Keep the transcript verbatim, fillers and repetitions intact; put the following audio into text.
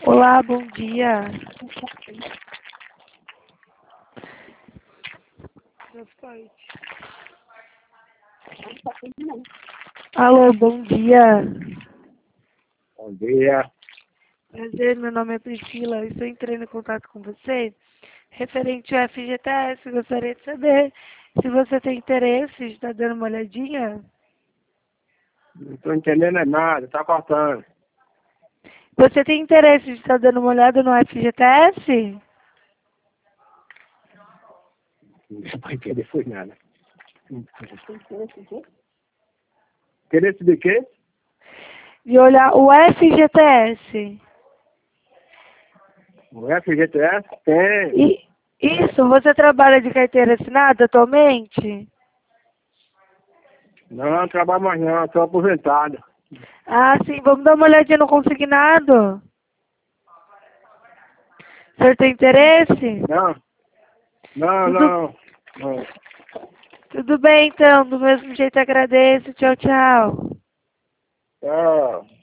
Olá, bom dia. Alô, bom dia. Bom dia. Prazer, meu nome é Priscila. Eu estou entrando em contato com você referente ao F G T S. Gostaria de saber se você tem interesse de estar dando uma olhadinha. Não estou entendendo é nada, tá cortando. Você tem interesse de estar dando uma olhada no F G T S? Não deu pra entender foi nada. Interesse de quê? De olhar o F G T S. O F G T S? Tem. E, isso, você trabalha de carteira assinada atualmente? Não, não trabalho mais não, estou aposentado. Ah, sim, vamos dar uma olhadinha no consignado. O senhor tem interesse? Não, não, Tudo, não. não. tudo bem, então. Do mesmo jeito agradeço. Tchau, tchau. Tchau.